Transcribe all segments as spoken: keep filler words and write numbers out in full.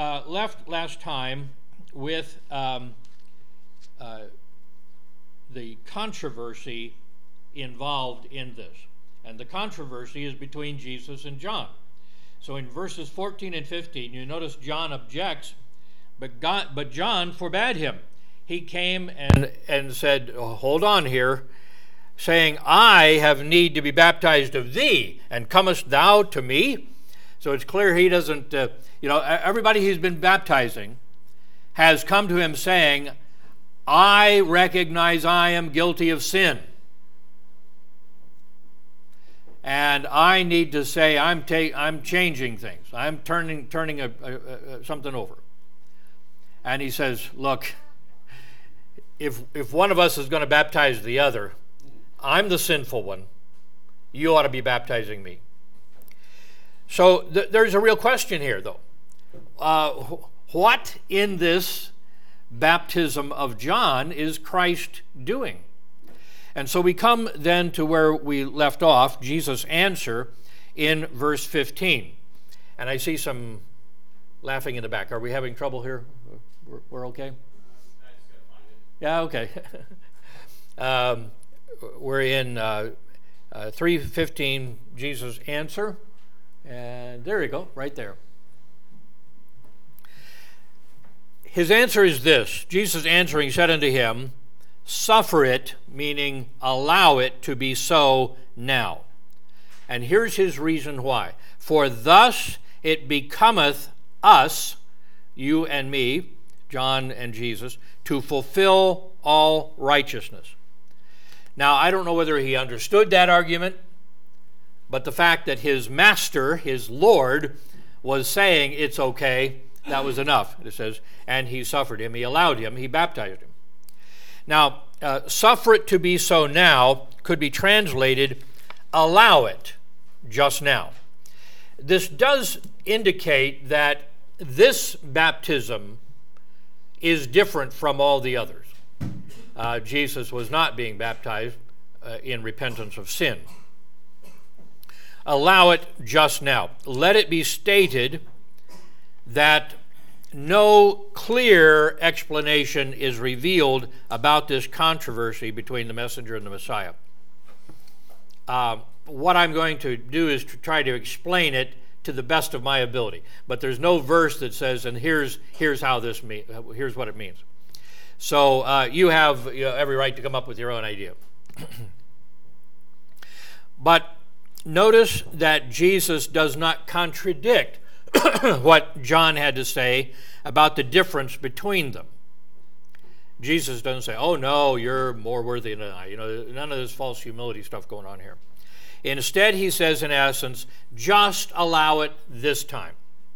uh, left last time with um, uh, the controversy involved in this. And the controversy is between Jesus and John. So in verses fourteen and fifteen, you notice John objects, but God, but John forbade him. He came and, and said, oh, hold on here, saying, I have need to be baptized of thee, and comest thou to me? So it's clear he doesn't, uh, you know, everybody he's been baptizing has come to him saying, I recognize I am guilty of sin. And I need to say I'm ta- I'm changing things. I'm turning turning a, a, a, something over. And he says, look, if if one of us is going to baptize the other, I'm the sinful one. You ought to be baptizing me. So th- there's a real question here, though. Uh, what in this baptism of John is Christ doing? And so we come then to where we left off, Jesus' answer in verse fifteen. And I see some laughing in the back. Are we having trouble here? We're, we're okay? Um, I just Yeah, gotta find it. okay. um, we're in uh, uh, three fifteen, Jesus' answer. And there you go, right there. His answer is this. Jesus answering said unto him, suffer it, meaning allow it to be so now. And here's his reason why. For thus it becometh us, you and me, John and Jesus, to fulfill all righteousness. Now, I don't know whether he understood that argument, but the fact that his master, his Lord, was saying it's okay, that was enough. It says, and he suffered him, he allowed him, he baptized him. Now, uh, suffer it to be so now could be translated, allow it just now. This does indicate that this baptism is different from all the others. Uh, Jesus was not being baptized uh, in repentance of sin. Allow it just now. Let it be stated that no clear explanation is revealed about this controversy between the messenger and the Messiah. Uh, what I'm going to do is to try to explain it to the best of my ability. But there's no verse that says, and here's here's how this mean, here's what it means. So uh, you have you know, every right to come up with your own idea. But notice that Jesus does not contradict what John had to say about the difference between them. Jesus doesn't say, oh no, you're more worthy than I. You know, none of this false humility stuff going on here. Instead, he says in essence, just allow it this time.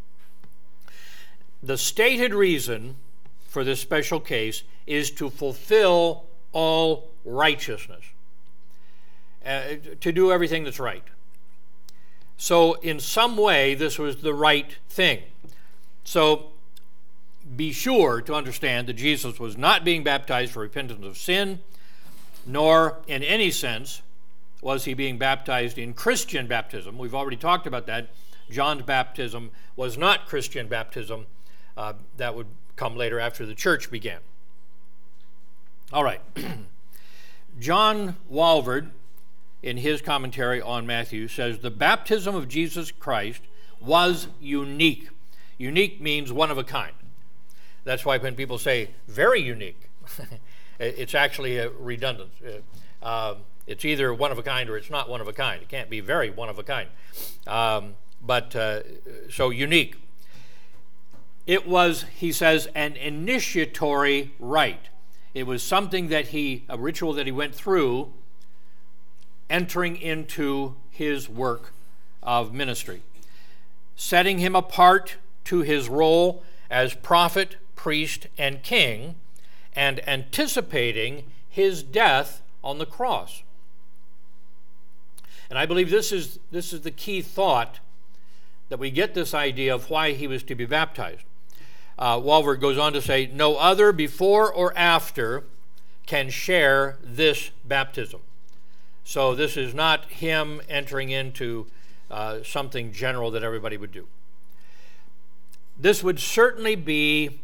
The stated reason for this special case is to fulfill all righteousness, uh, to do everything that's right. So in some way, this was the right thing. So be sure to understand that Jesus was not being baptized for repentance of sin, nor in any sense was he being baptized in Christian baptism. We've already talked about that. John's baptism was not Christian baptism. Uh, that would come later after the church began. All right. John Walvoord, in his commentary on Matthew, says the baptism of Jesus Christ was unique. Unique means one of a kind. That's why when people say very unique, it's actually a redundant. Uh, it's either one of a kind or it's not one of a kind. It can't be very one of a kind. Um, but uh, so unique. It was, he says, an initiatory rite. It was something that he, a ritual that he went through entering into his work of ministry, setting him apart to his role as prophet, priest, and king, and anticipating his death on the cross. And I believe this is, this is the key thought that we get this idea of why he was to be baptized. Uh, Walvoord goes on to say, no other before or after can share this baptism. So this is not him entering into uh, something general that everybody would do. this would certainly be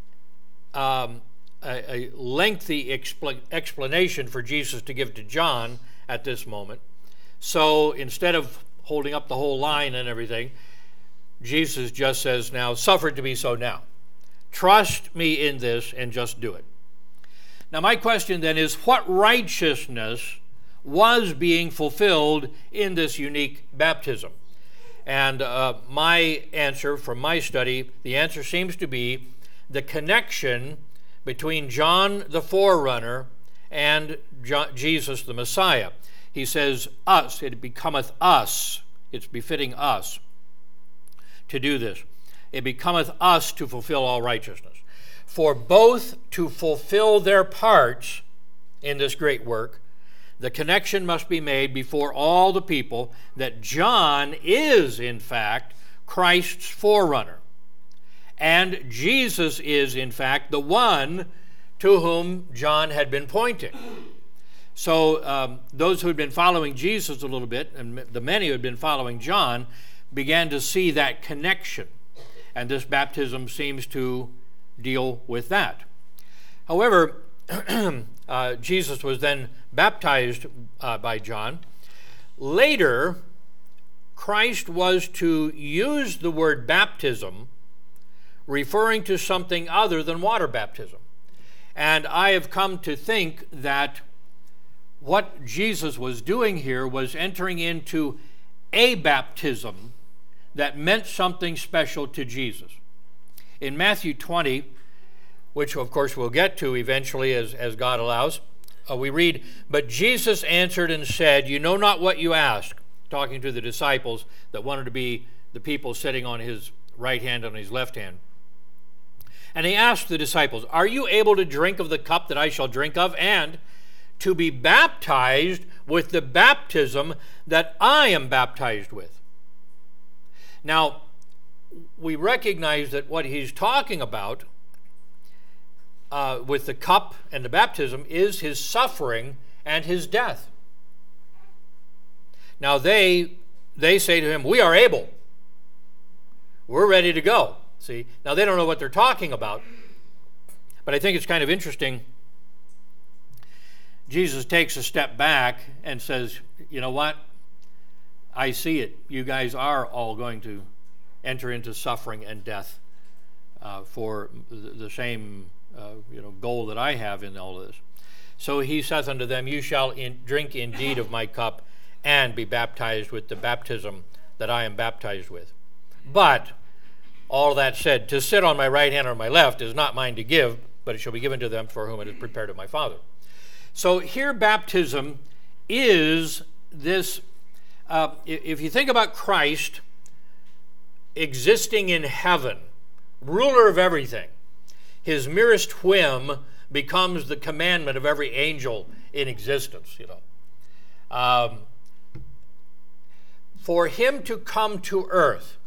um, a, a lengthy expl- explanation for Jesus to give to John at this moment. So instead of holding up the whole line and everything, Jesus just says, now, suffer it to be so now. Trust me in this and just do it. Now, my question then is, what righteousness was being fulfilled in this unique baptism? And uh, my answer from my study, the answer seems to be the connection between John the forerunner and John, Jesus the Messiah. He says, us, it becometh us, it's befitting us to do this. It becometh us to fulfill all righteousness. For both to fulfill their parts in this great work, the connection must be made before all the people that John is, in fact, Christ's forerunner. And Jesus is, in fact, the one to whom John had been pointing. So um, those who had been following Jesus a little bit, and the many who had been following John, began to see that connection. And this baptism seems to deal with that. However, uh, Jesus was then baptized uh, by John. Later, Christ was to use the word baptism referring to something other than water baptism. And I have come to think that what Jesus was doing here was entering into a baptism that meant something special to Jesus. In Matthew twenty, which of course we'll get to eventually as, as God allows, uh, we read, "But Jesus answered and said, you know not what you ask," talking to the disciples that wanted to be the people sitting on his right hand and on his left hand. And he asked the disciples, "Are you able to drink of the cup that I shall drink of, and to be baptized with the baptism that I am baptized with?" Now, we recognize that what he's talking about uh, with the cup and the baptism is his suffering and his death. Now, they, they say to him, "We are able. We're ready to go." See, now they don't know what they're talking about, but I think it's kind of interesting. Jesus takes a step back and says, you know what? I see it. You guys are all going to enter into suffering and death uh, for the same uh, you know, goal that I have in all of this. So he saith unto them, "You shall in, drink indeed of my cup and be baptized with the baptism that I am baptized with. But all that said, to sit on my right hand or my left is not mine to give, but it shall be given to them for whom it is prepared of my Father." So here baptism is this, uh, if you think about Christ existing in heaven, ruler of everything, his merest whim becomes the commandment of every angel in existence, you know. Um, for him to come to earth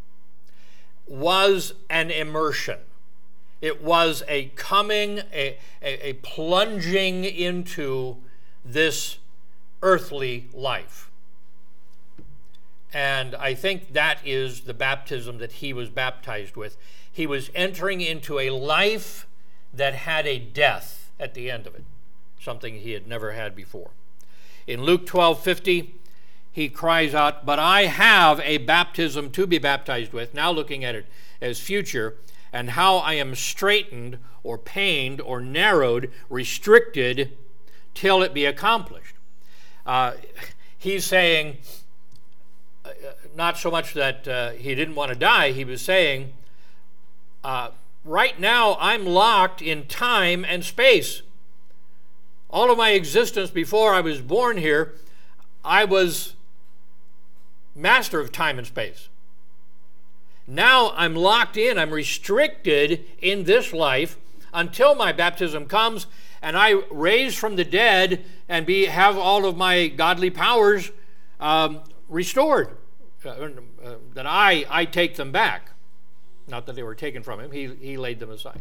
was an immersion. It was a coming, a, a, a plunging into this earthly life. And I think that is the baptism that he was baptized with. He was entering into a life that had a death at the end of it, something he had never had before. In Luke twelve fifty, he cries out, "But I have a baptism to be baptized with," now looking at it as future, "and how I am straitened or pained or narrowed, restricted, till it be accomplished." Uh, he's saying, uh, not so much that uh, he didn't want to die, he was saying, uh, right now I'm locked in time and space. All of my existence before I was born here, I was master of time and space. Now I'm locked in, I'm restricted in this life until my baptism comes and I raise from the dead and be have all of my godly powers um, restored. Uh, uh, that I, I take them back. Not that they were taken from him, he, he laid them aside.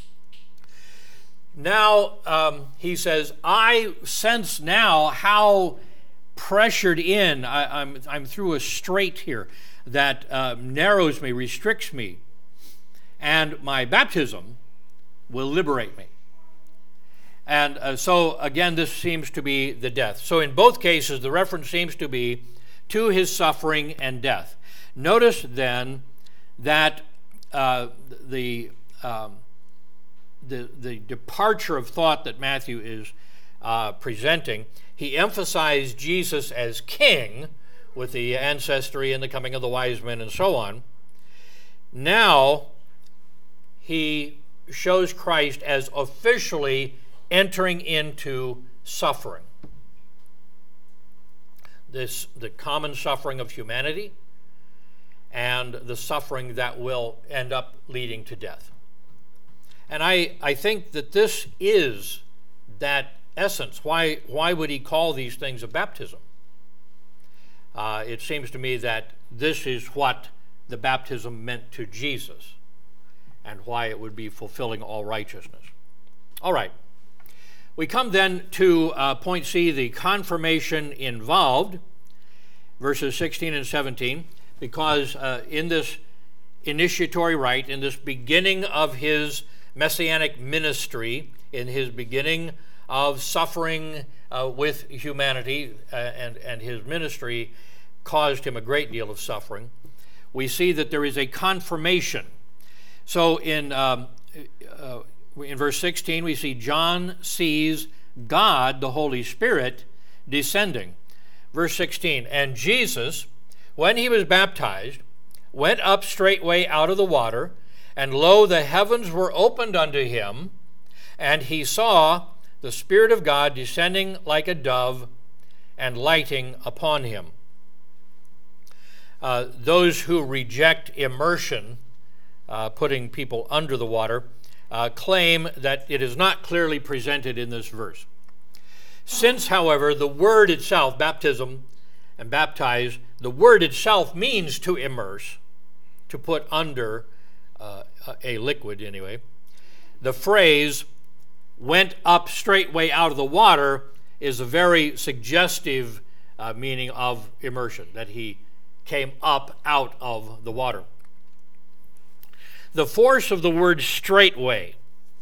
Now, um, he says, I sense now how pressured in, I, I'm, I'm through a strait here that uh, narrows me, restricts me. and my baptism will liberate me. And uh, so, again, this seems to be the death. So in both cases, the reference seems to be to his suffering and death. Notice then that uh, the, um, the, the departure of thought that Matthew is uh, presenting, he emphasized Jesus as king with the ancestry and the coming of the wise men and so on. Now he shows Christ as officially entering into suffering. This, the common suffering of humanity and the suffering that will end up leading to death. And I, I think that this is that essence. Why, why would he call these things a baptism? Uh, it seems to me that this is what the baptism meant to Jesus and why it would be fulfilling all righteousness. All right. We come then to uh, point C, the confirmation involved, verses sixteen and seventeen, because uh, in this initiatory rite, in this beginning of his messianic ministry, in his beginning of suffering uh, with humanity, uh, and, and his ministry caused him a great deal of suffering, we see that there is a confirmation. So in um, uh, in verse sixteen, we see John sees God, the Holy Spirit, descending. Verse sixteen, and Jesus, when he was baptized, went up straightway out of the water, and lo, the heavens were opened unto him, and he saw the Spirit of God descending like a dove and lighting upon him. Uh, those who reject immersion, uh, putting people under the water, Uh, claim that it is not clearly presented in this verse. Since, however, the word itself, baptism and baptize, the word itself means to immerse, to put under uh, a liquid anyway, the phrase went up straightway out of the water is a very suggestive uh, meaning of immersion, that he came up out of the water. The force of the word straightway,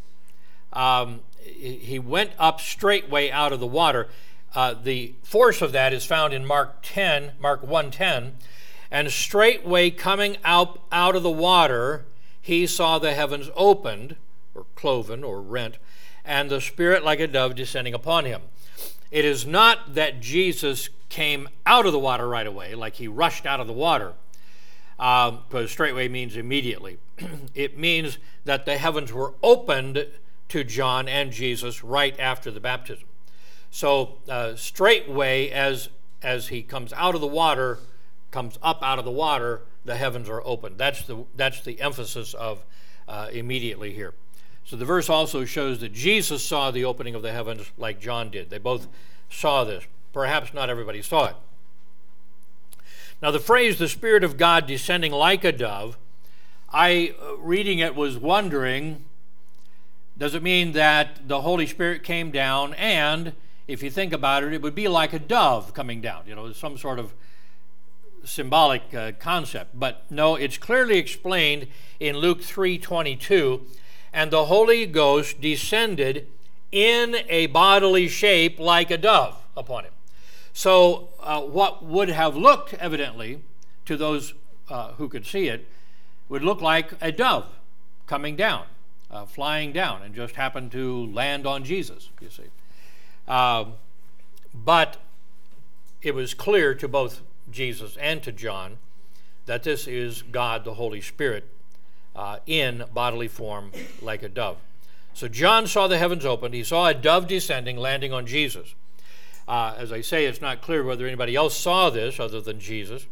um, he went up straightway out of the water. Uh, the force of that is found in Mark ten, Mark one ten, and straightway coming out, out of the water, he saw the heavens opened, or cloven, or rent, and the Spirit like a dove descending upon him. It is not that Jesus came out of the water right away, like he rushed out of the water, uh, because straightway means immediately. It means that the heavens were opened to John and Jesus right after the baptism. So uh, straightway, as as he comes out of the water, comes up out of the water, the heavens are opened. That's the that's the emphasis of uh, immediately here. So the verse also shows that Jesus saw the opening of the heavens like John did. They both saw this. Perhaps not everybody saw it. Now the phrase, the Spirit of God descending like a dove, I, uh, reading it, was wondering, does it mean that the Holy Spirit came down and, if you think about it, it would be like a dove coming down, you know, some sort of symbolic uh, concept. But no, it's clearly explained in Luke three twenty-two, and the Holy Ghost descended in a bodily shape like a dove upon him. So uh, what would have looked, evidently, to those uh, who could see it, would look like a dove coming down, uh, flying down, and just happened to land on Jesus, you see. Uh, but it was clear to both Jesus and to John that this is God, the Holy Spirit, uh, in bodily form like a dove. So John saw the heavens opened. He saw a dove descending, landing on Jesus. Uh, as I say, it's not clear whether anybody else saw this other than Jesus.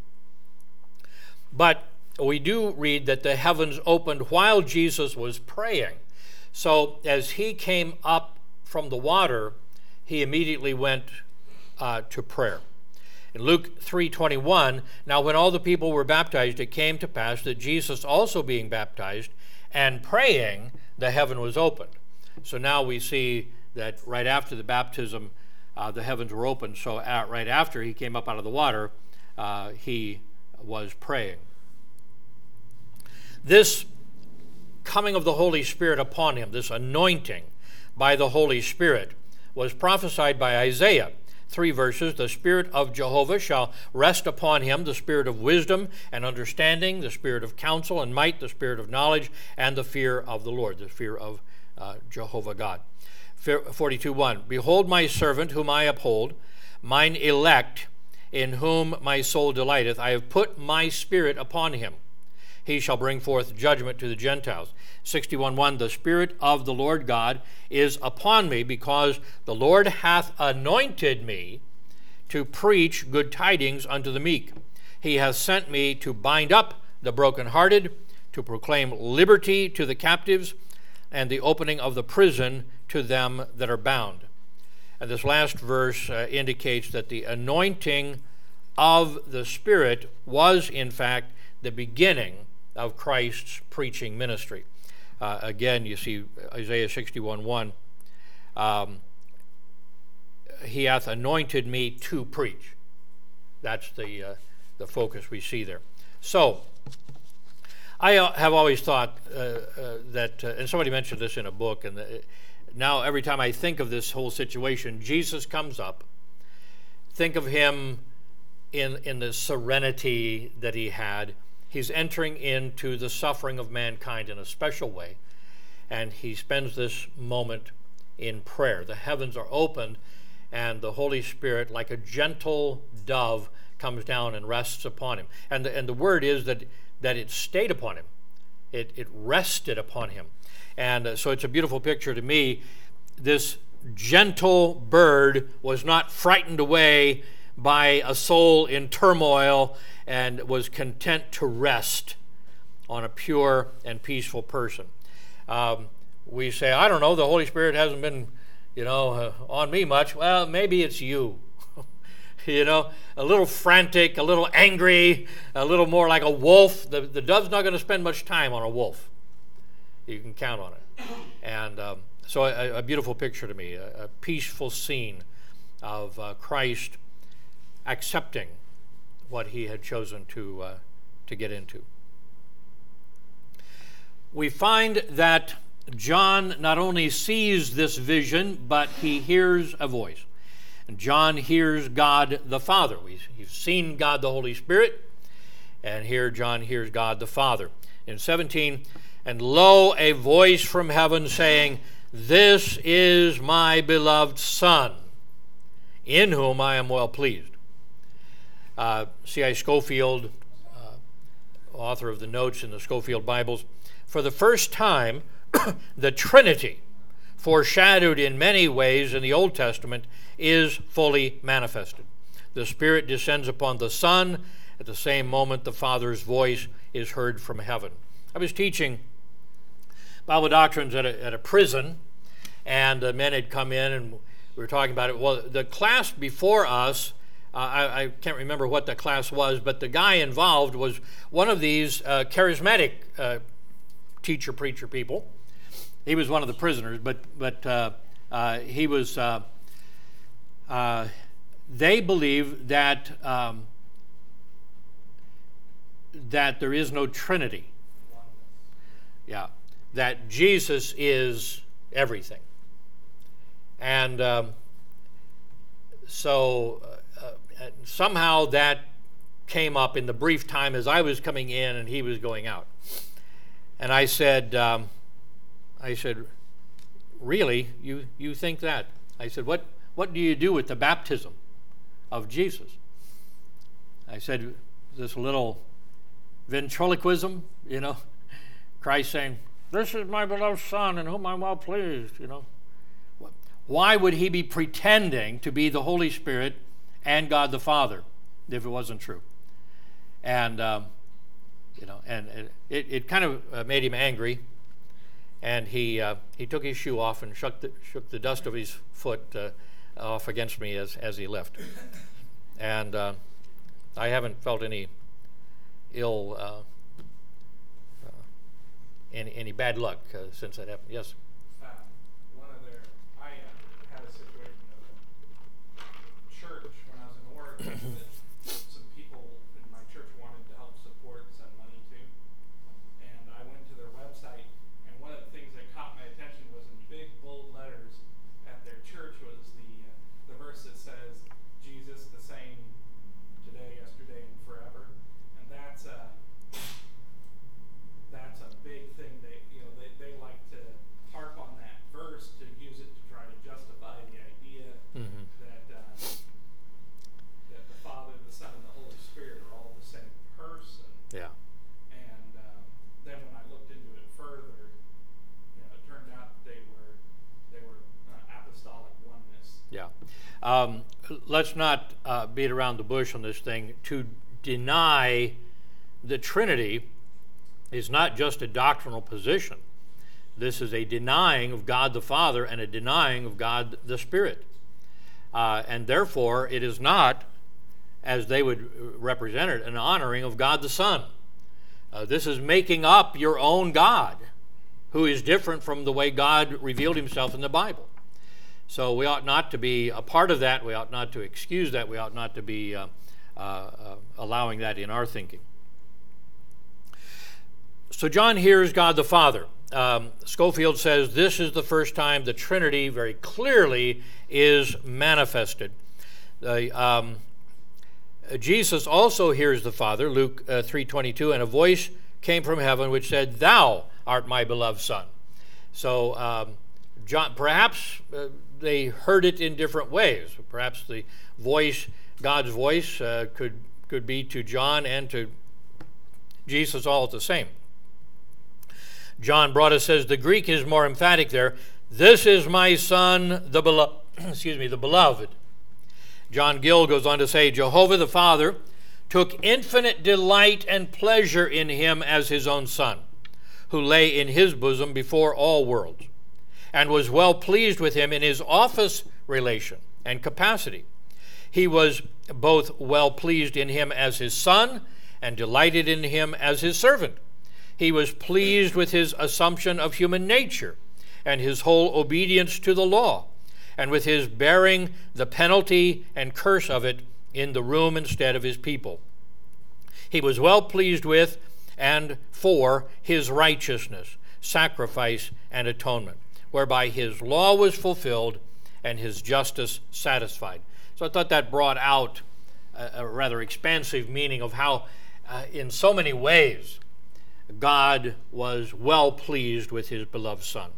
But we do read that the heavens opened while Jesus was praying. So as he came up from the water, he immediately went uh, to prayer. In Luke three twenty-one, now when all the people were baptized, it came to pass that Jesus also being baptized and praying, the heaven was opened. So now we see that right after the baptism, uh, the heavens were opened. So at, right after he came up out of the water, uh, he was praying. This coming of the Holy Spirit upon him, this anointing by the Holy Spirit, was prophesied by Isaiah. Three verses. The Spirit of Jehovah shall rest upon him, the Spirit of wisdom and understanding, the Spirit of counsel and might, the Spirit of knowledge, and the fear of the Lord, the fear of uh, Jehovah God. forty-two one. Behold my servant whom I uphold, mine elect, in whom my soul delighteth. I have put my Spirit upon him. He shall bring forth judgment to the Gentiles. sixty-one one. The Spirit of the Lord God is upon me, because the Lord hath anointed me to preach good tidings unto the meek. He hath sent me to bind up the brokenhearted, to proclaim liberty to the captives, and the opening of the prison to them that are bound. And this last verse uh, indicates that the anointing of the Spirit was, in fact, the beginning of Christ's preaching ministry. Uh, again, you see Isaiah sixty-one one. Um, he hath anointed me to preach. That's the uh, the focus we see there. So, I uh, have always thought uh, uh, that, uh, and somebody mentioned this in a book, and the, now every time I think of this whole situation, Jesus comes up. Think of him in in the serenity that he had. He's entering into the suffering of mankind in a special way, and he spends this moment in prayer. The heavens are opened, and the Holy Spirit, like a gentle dove, comes down and rests upon him. And the, and the word is that, that it stayed upon him. It, it rested upon him. And uh, so it's a beautiful picture to me. This gentle bird was not frightened away by a soul in turmoil, and was content to rest on a pure and peaceful person. Um, we say, I don't know, the Holy Spirit hasn't been, you know, uh, on me much. Well, maybe it's you. You know, a little frantic, a little angry, a little more like a wolf. The, the dove's not going to spend much time on a wolf. You can count on it. And um, so a, a beautiful picture to me, a, a peaceful scene of uh, Christ accepting what he had chosen to uh, to get into. We find that John not only sees this vision, but he hears a voice. And John hears God the Father. We've seen God the Holy Spirit, and here John hears God the Father. In seventeen, and lo, a voice from heaven saying, This is my beloved Son, in whom I am well pleased. Uh, C I Scofield, uh, author of the notes in the Scofield Bibles, for the first time, the Trinity, foreshadowed in many ways in the Old Testament, is fully manifested. The Spirit descends upon the Son. At the same moment, the Father's voice is heard from heaven. I was teaching Bible doctrines at a, at a prison, and the men had come in, and we were talking about it. Well, the class before us, Uh, I, I can't remember what the class was, but the guy involved was one of these uh, charismatic uh, teacher, preacher people. He was one of the prisoners, but but uh, uh, he was, uh, uh, they believe that, um, that there is no Trinity. Yeah, that Jesus is everything. And um, so... Uh, Uh, somehow that came up in the brief time as I was coming in and he was going out. And I said, um, I said, really, you, you think that? I said, what, what do you do with the baptism of Jesus? I said, this little ventriloquism, you know, Christ saying, this is my beloved Son in whom I'm well pleased, you know. Why would he be pretending to be the Holy Spirit and God the Father if it wasn't true? And um, you know, and it, it kind of uh, made him angry, and he uh, he took his shoe off and shook the, shook the dust of his foot uh, off against me as as he left. And uh, I haven't felt any ill uh, uh, any any bad luck uh, since that happened. Yes. Some people in my church wanted to help support, send money to, and I went to their website, um, let's not uh, beat around the bush on this thing. To deny the Trinity is not just a doctrinal position. This is a denying of God the Father and a denying of God the Spirit. Uh, and therefore, it is not, as they would represent it, an honoring of God the Son. Uh, this is making up your own God, who is different from the way God revealed himself in the Bible. So we ought not to be a part of that. We ought not to excuse that. We ought not to be uh, uh, uh, allowing that in our thinking. So John hears God the Father. Um, Schofield says this is the first time the Trinity very clearly is manifested. Uh, um, Jesus also hears the Father, Luke uh, three twenty-two, and a voice came from heaven which said, "Thou art my beloved Son." So um, John, perhaps uh, they heard it in different ways. Perhaps the voice, God's voice, uh, could could be to John and to Jesus all at the same. John Broadus says the Greek is more emphatic there. This is my Son, the beloved. Excuse me, the beloved. John Gill goes on to say, Jehovah the Father took infinite delight and pleasure in him as his own Son, who lay in his bosom before all worlds, and was well pleased with him in his office relation and capacity. He was both well pleased in him as his Son and delighted in him as his servant. He was pleased with his assumption of human nature and his whole obedience to the law, and with his bearing the penalty and curse of it in the room instead of his people. He was well pleased with and for his righteousness, sacrifice, and atonement, whereby his law was fulfilled and his justice satisfied. So I thought that brought out a, a rather expansive meaning of how, uh, in so many ways, God was well pleased with his beloved Son.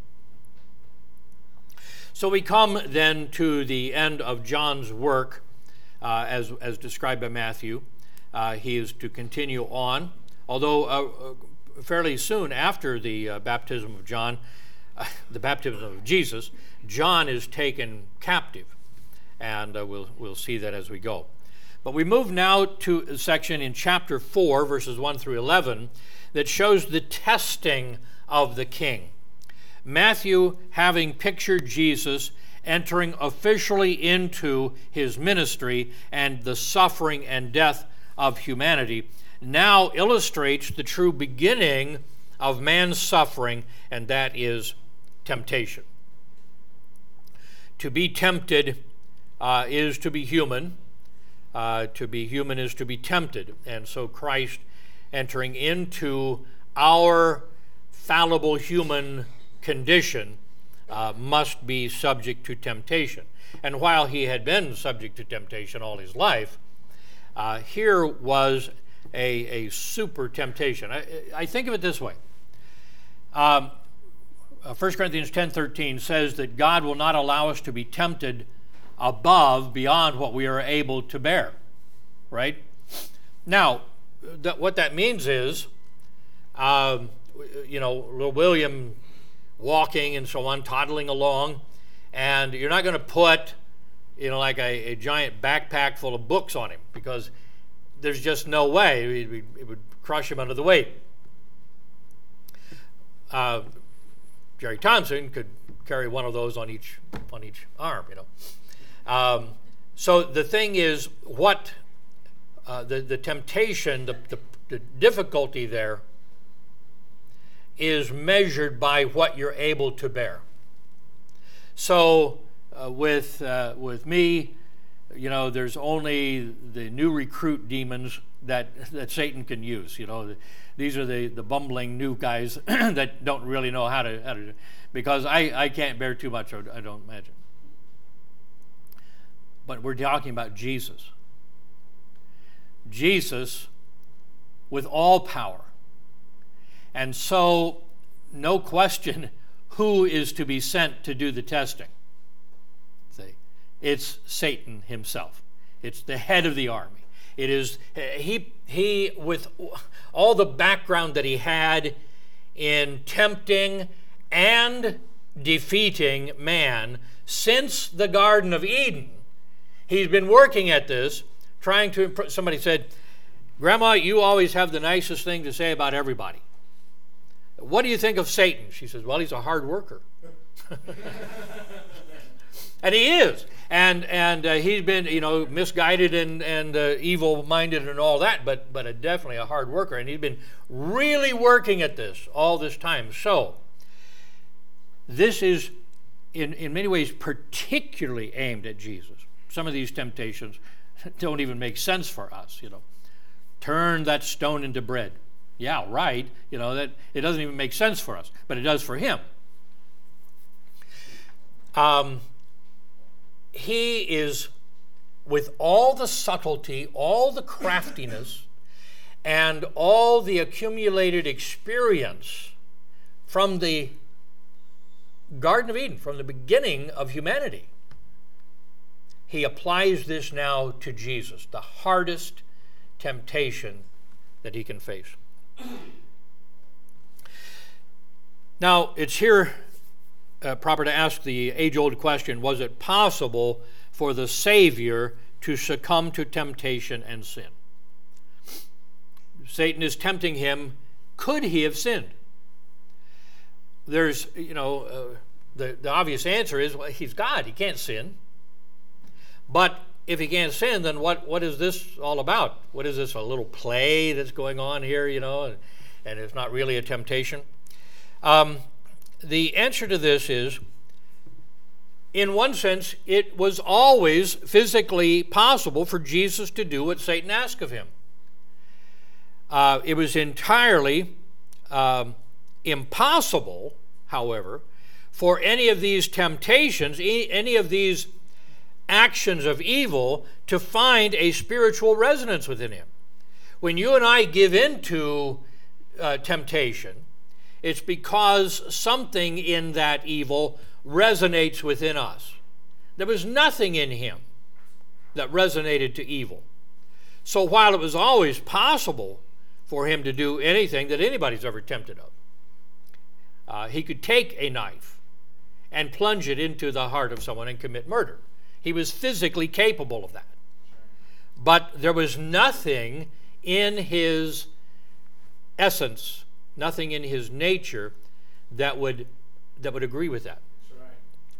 So we come then to the end of John's work, uh, as, as described by Matthew. Uh, he is to continue on, although uh, fairly soon after the uh, baptism of John, uh, the baptism of Jesus, John is taken captive, and uh, we'll, we'll see that as we go. But we move now to a section in chapter four, verses one through eleven, that shows the testing of the king. Matthew, having pictured Jesus entering officially into his ministry and the suffering and death of humanity, now illustrates the true beginning of man's suffering, and that is temptation. To be tempted uh, is to be human. Uh, to be human is to be tempted. And so Christ entering into our fallible human condition uh, must be subject to temptation. And while he had been subject to temptation all his life, uh, here was a, a super temptation. I, I think of it this way. Um, uh, First Corinthians ten thirteen says that God will not allow us to be tempted above, beyond what we are able to bear, right? Now, that, what that means is, um, you know, little William walking and so on, toddling along, and you're not going to put, you know, like a, a giant backpack full of books on him, because there's just no way. It, it would crush him under the weight. Uh, Jerry Thompson could carry one of those on each on each arm, you know. Um, so the thing is, what uh, the the temptation, the, the the difficulty there is measured by what you're able to bear. So uh, with uh, with me, you know, there's only the new recruit demons that that Satan can use. You know, these are the, the bumbling new guys that don't really know how to how to, because I, I can't bear too much, I don't imagine. But we're talking about Jesus. Jesus with all power. And so, no question, who is to be sent to do the testing? See, it's Satan himself. It's the head of the army. It is he he with all the background that he had in tempting and defeating man since the Garden of Eden. He's been working at this, trying to impress. Somebody said, Grandma, you always have the nicest thing to say about everybody. What do you think of Satan? She says, well, he's a hard worker. And he is. And and uh, he's been, you know, misguided and, and uh, evil-minded and all that, but, but a, definitely a hard worker. And he's been really working at this all this time. So this is, in, in many ways, particularly aimed at Jesus. Some of these temptations don't even make sense for us, you know. Turn that stone into bread. Yeah, right. You know, that it doesn't even make sense for us, but it does for him. Um, he is, with all the subtlety, all the craftiness, and all the accumulated experience from the Garden of Eden, from the beginning of humanity, he applies this now to Jesus, the hardest temptation that he can face. Now, it's here uh, proper to ask the age-old question, was it possible for the Savior to succumb to temptation and sin? Satan is tempting him. Could he have sinned? There's, you know, uh, the, the obvious answer is, well, he's God. He can't sin. But if he can't sin, then what, what is this all about? What is this, a little play that's going on here, you know, and, and it's not really a temptation? Um, the answer to this is, in one sense, it was always physically possible for Jesus to do what Satan asked of him. Uh, it was entirely um, impossible, however, for any of these temptations, any of these actions of evil to find a spiritual resonance within him. When you and I give in to uh, temptation, it's because something in that evil resonates within us. There was nothing in him that resonated to evil. So while it was always possible for him to do anything that anybody's ever tempted of, uh, he could take a knife and plunge it into the heart of someone and commit murder. He was physically capable of that. But there was nothing in his essence, nothing in his nature that would that would agree with that. That's right.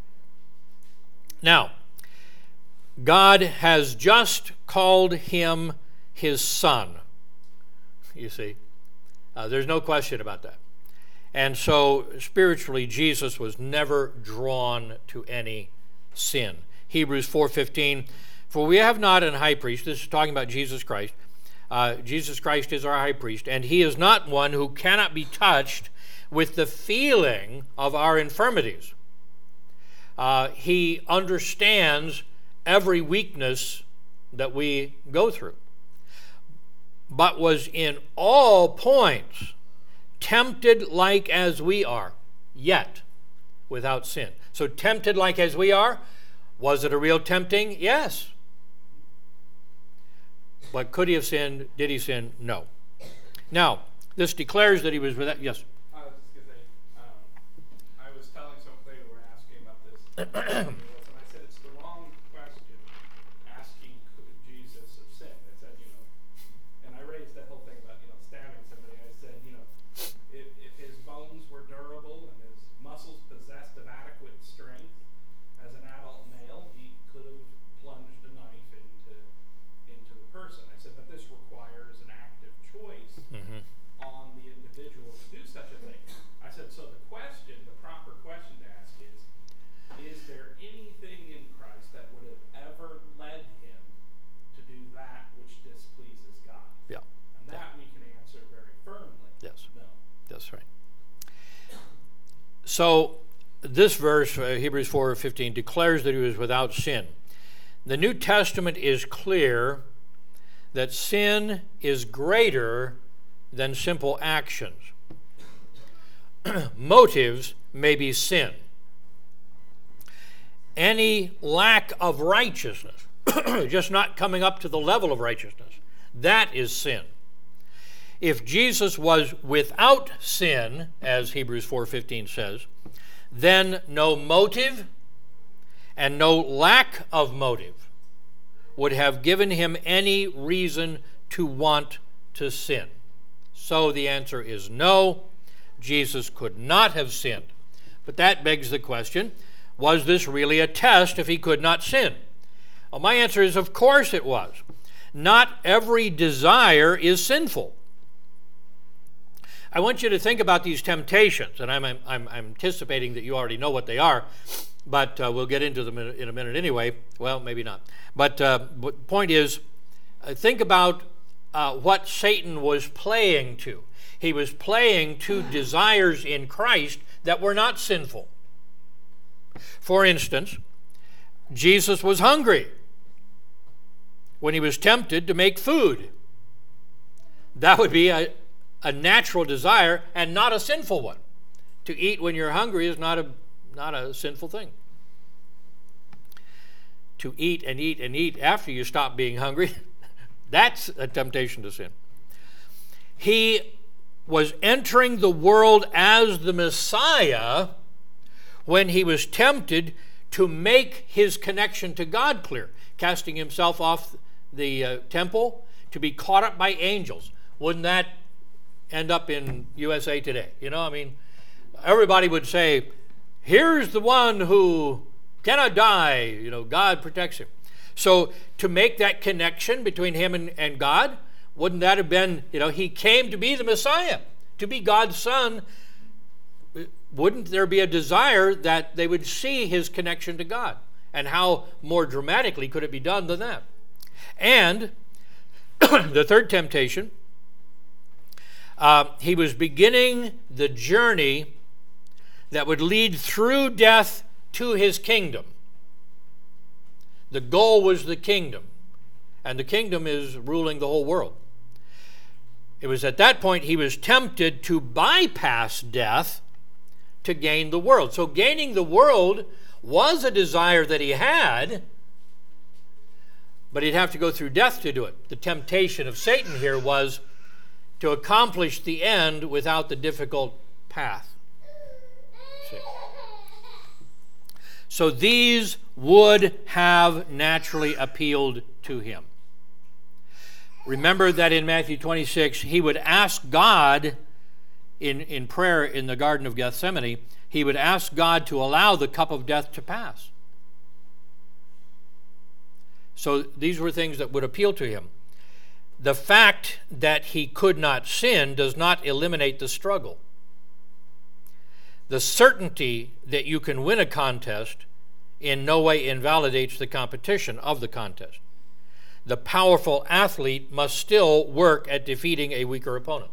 Now, God has just called him his son. You see, uh, there's no question about that. And so, spiritually, Jesus was never drawn to any sin. Hebrews four fifteen, for we have not an high priest, this is talking about Jesus Christ. Uh, Jesus Christ is our high priest, and he is not one who cannot be touched with the feeling of our infirmities. Uh, he understands every weakness that we go through, but was in all points tempted like as we are, yet without sin. So tempted like as we are. Was it a real tempting? Yes. But could he have sinned? Did he sin? No. Now, this declares that he was without. Yes? I was just going to say, um, I was telling somebody who were asking about this, and I said it's the wrong question, asking could Jesus have sinned. I said, you know, and I raised that whole thing about, you know, stabbing somebody. I said, you know, if, if his bones were durable and his muscles possessed of adequate strength, as an adult male, he could have plunged a knife into into the person. I said, but this requires an active choice mm-hmm. on the individual to do such a thing. I said, so the question, the proper question to ask is, is there anything in Christ that would have ever led him to do that which displeases God? Yeah. And that yeah. we can answer very firmly. Yes. No. That's right. So, this verse, uh, Hebrews four fifteen, declares that he was without sin. The New Testament is clear that sin is greater than simple actions. Motives may be sin. Any lack of righteousness, just not coming up to the level of righteousness, that is sin. If Jesus was without sin, as Hebrews four fifteen says, then no motive and no lack of motive would have given him any reason to want to sin. So the answer is no. Jesus could not have sinned. But that begs the question, was this really a test if he could not sin? Well, my answer is, of course it was. Not every desire is sinful. I want you to think about these temptations, and I'm, I'm, I'm anticipating that you already know what they are, but uh, we'll get into them in a, in a minute anyway. Well, maybe not. But uh, the point is, uh, think about uh, what Satan was playing to. He was playing to desires in Christ that were not sinful. For instance, Jesus was hungry when he was tempted to make food. That would be a, a natural desire and not a sinful one. To eat when you're hungry is not a, not a sinful thing. To eat and eat and eat after you stop being hungry, that's a temptation to sin. He was entering the world as the Messiah when he was tempted to make his connection to God clear, casting himself off the uh, temple to be caught up by angels. Wouldn't that end up in U S A Today? You know, I mean, everybody would say, here's the one who cannot die. You know, God protects him. So to make that connection between him and, and God, wouldn't that have been, you know, he came to be the Messiah, to be God's son. Wouldn't there be a desire that they would see his connection to God? And how more dramatically could it be done than that? And the third temptation, uh, he was beginning the journey that would lead through death to his kingdom. The goal was the kingdom, and the kingdom is ruling the whole world. It was at that point he was tempted to bypass death to gain the world. So gaining the world was a desire that he had, but he'd have to go through death to do it. The temptation of Satan here was to accomplish the end without the difficult path. See? So these would have naturally appealed to him. Remember that in Matthew twenty-six, he would ask God in, in prayer in the Garden of Gethsemane, he would ask God to allow the cup of death to pass. So these were things that would appeal to him. The fact that he could not sin does not eliminate the struggle. The certainty that you can win a contest in no way invalidates the competition of the contest. The powerful athlete must still work at defeating a weaker opponent.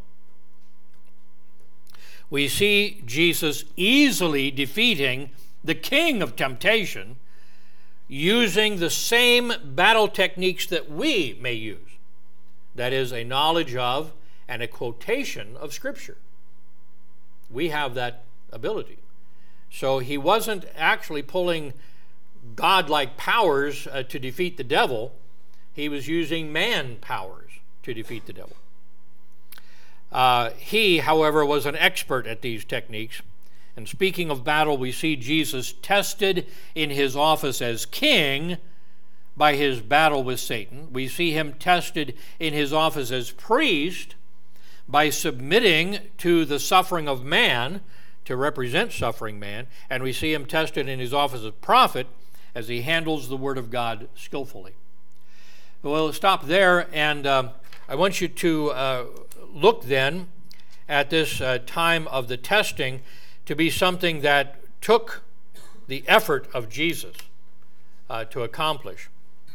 We see Jesus easily defeating the king of temptation using the same battle techniques that we may use. That is, a knowledge of and a quotation of Scripture. We have that ability. So he wasn't actually pulling godlike powers uh, to defeat the devil. He was using man powers to defeat the devil. Uh, he, however, was an expert at these techniques. And speaking of battle, we see Jesus tested in his office as king by his battle with Satan. We see him tested in his office as priest by submitting to the suffering of man, to represent suffering man. And we see him tested in his office as prophet as he handles the word of God skillfully. We'll stop there, and um, I want you to uh, look then at this uh, time of the testing to be something that took the effort of Jesus uh, to accomplish.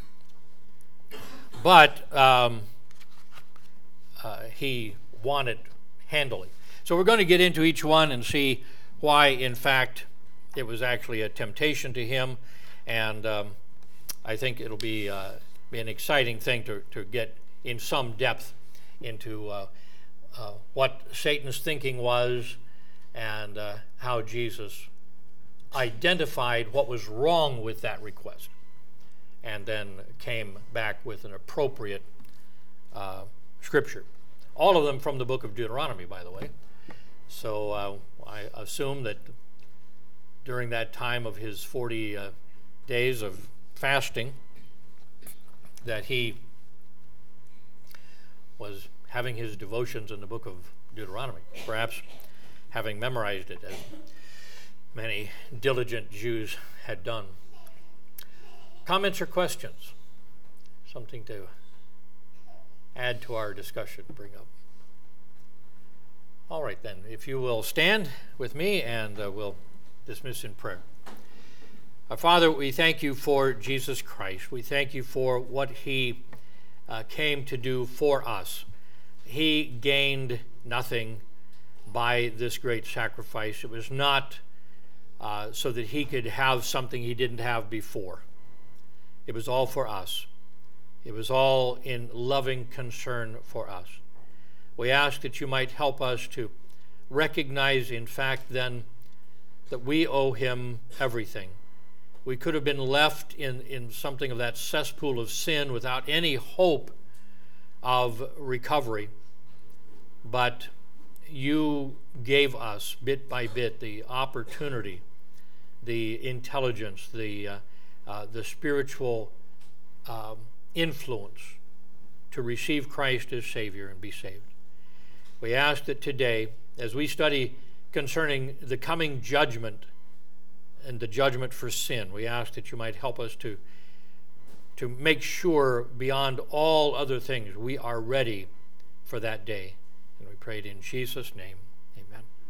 But um, uh, he won it handily. So we're going to get into each one and see why, in fact, it was actually a temptation to him. And um, I think it'll be, uh, be an exciting thing to, to get in some depth into uh, uh, what Satan's thinking was and uh, how Jesus identified what was wrong with that request and then came back with an appropriate uh, scripture. All of them from the book of Deuteronomy, by the way. So uh, I assume that during that time of his forty uh, days of fasting, that he was having his devotions in the book of Deuteronomy, perhaps having memorized it as many diligent Jews had done. Comments or questions? Something to add to our discussion, bring up. All right then, if you will stand with me and uh, we'll dismiss in prayer. Our Father, we thank you for Jesus Christ. We thank you for what he uh, came to do for us. He gained nothing by this great sacrifice. It was not uh, so that he could have something he didn't have before. It was all for us. It was all in loving concern for us. We ask that you might help us to recognize, in fact, then, that we owe him everything. We could have been left in, in something of that cesspool of sin without any hope of recovery, but you gave us, bit by bit, the opportunity, the intelligence, the, uh, uh, the spiritual um, influence to receive Christ as Savior and be saved. We ask that today, as we study concerning the coming judgment and the judgment for sin, we ask that you might help us to, to make sure, beyond all other things, we are ready for that day. And we pray it in Jesus' name. Amen.